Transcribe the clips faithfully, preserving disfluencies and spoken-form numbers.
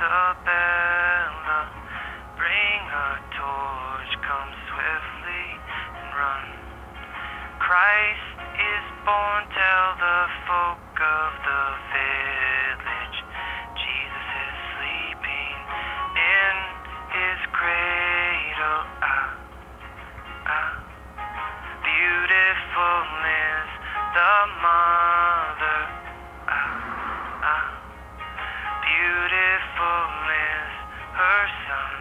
Isabella, bring a torch, come swiftly and run. Christ is born, tell the folk of the village. Jesus is sleeping in his cradle. Ah, ah. Beautiful is the mother. Ah, ah. Beautiful is her son.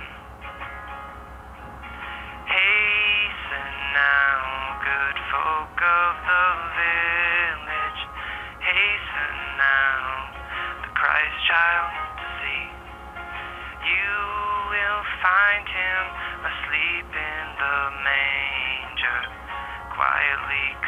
Hasten now, good folk of the village. Hasten now, the Christ child to see. You will find him asleep in the manger, quietly